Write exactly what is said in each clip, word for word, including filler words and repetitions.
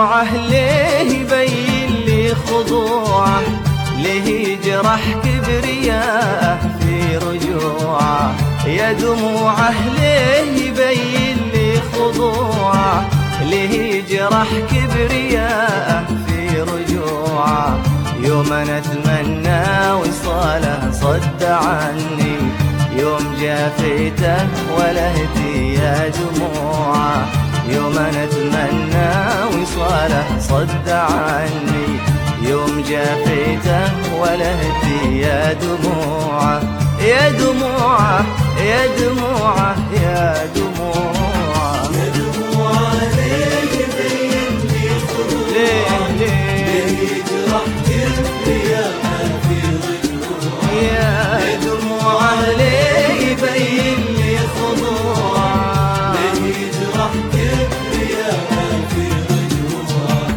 دموعه ليه يبين لي خضوعه، ليه يجرح كبرياءه في رجوعه. يا دموعه ليه يبين لي خضوعه، ليه يجرح كبرياءه في رجوعه. يوم انا اتمنى وصاله صد عني، يوم جافيته ولهتي يا دموعه. يوم انا اتمنى وصاله صد عني، يوم جافيته ولهتي يا دموعه. يا دموعه يا دموعه يا دموعه يا دموعه ليه يبين لي خضوعه، ليه يجرح كبرياءه في رجوعه. يا دموعه ليه يبين لي خضوعه، ليه يجرح كبرياءه في رجوعه.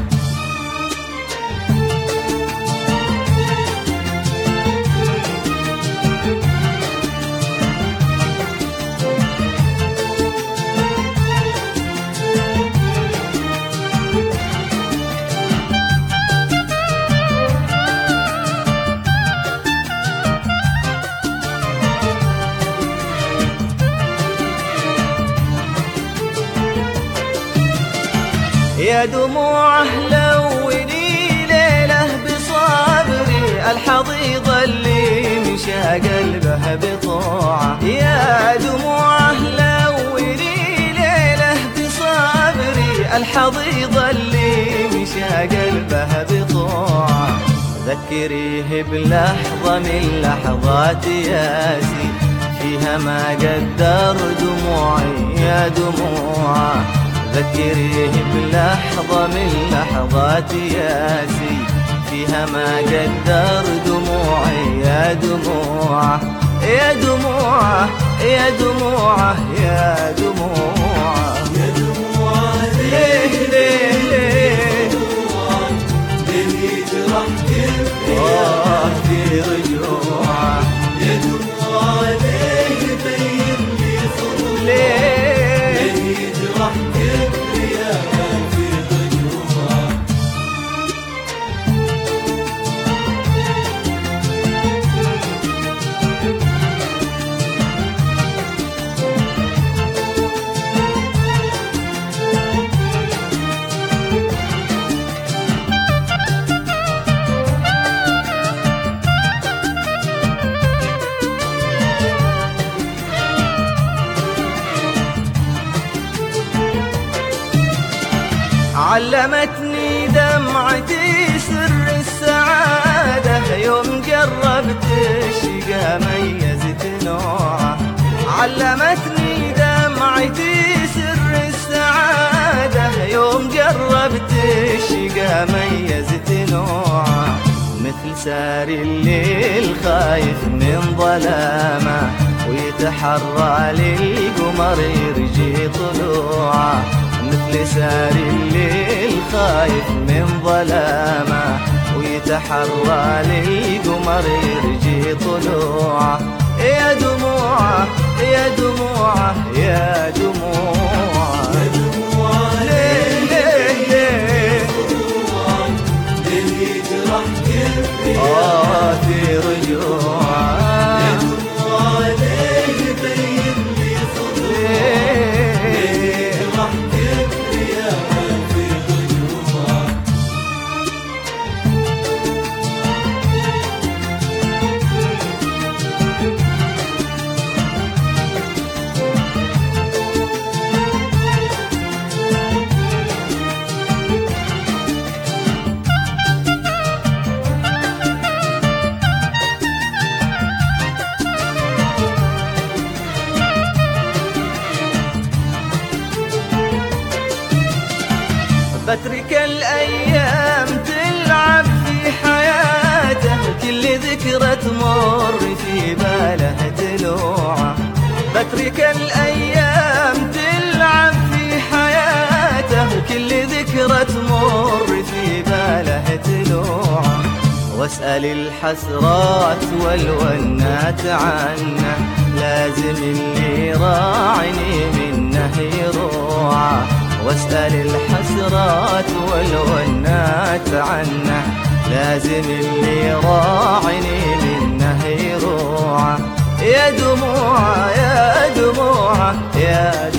يا دموعه لوني ليله بصبري، الحضيض اللي مشى قلبه بطوعه. يا دموعه لوني ليله بصبري، الحضيض اللي مشى قلبه بطوعه. ذكريه بلحظه من لحظات ياسي، فيها ما قدر دموعي يا دموعه. ذكريه بلحظة من لحظات ياسي، فيها ما قدر دموعي يا دموعه. يا دموعه يا دموعه يا دموعه يا دموعه ليه ليه ليه ليه يجرح آه كبرياءه في رجوعه. يا دموعه ليه يبين لي خضوعه، ليه ليه يجرح كبرياءه في رجوعه. علمتني دمعتي سر السعادة، يوم قربت الشقا ميزت نوعه. علمتني دمعتي سر السعادة، يوم قربت الشقا ميزت نوعه. مثل ساري الليل خايف من ظلامه، ويتحرى للقمر يرجي طلوعه. مثل ساري الليل خايف من ظلامه، ويتحرى للقمر يرجي طلوعه. يا دموعه يا دموعه يا دموعه يا دموعه ليه ليه ليه خضوعه، ليه يجرح كبرياءه آه في رجوعه. يا دموعه ليه يبين لي خضوعه، ليه يجرح كبرياءه في رجوعه. بترك الأيام تلعب في حياته، كل ذكرى تمر في باله تلوعه. بترك الأيام تلعب في حياته، كل ذكرى تمر في باله تلوعه. واسأل الحسرات والونات عنه، لازم اللي راعني منه يروعه. واسأل الحسرات والونات عنه، لازم اللي راعني منه يروعه. يا دموعه يا دموعه يا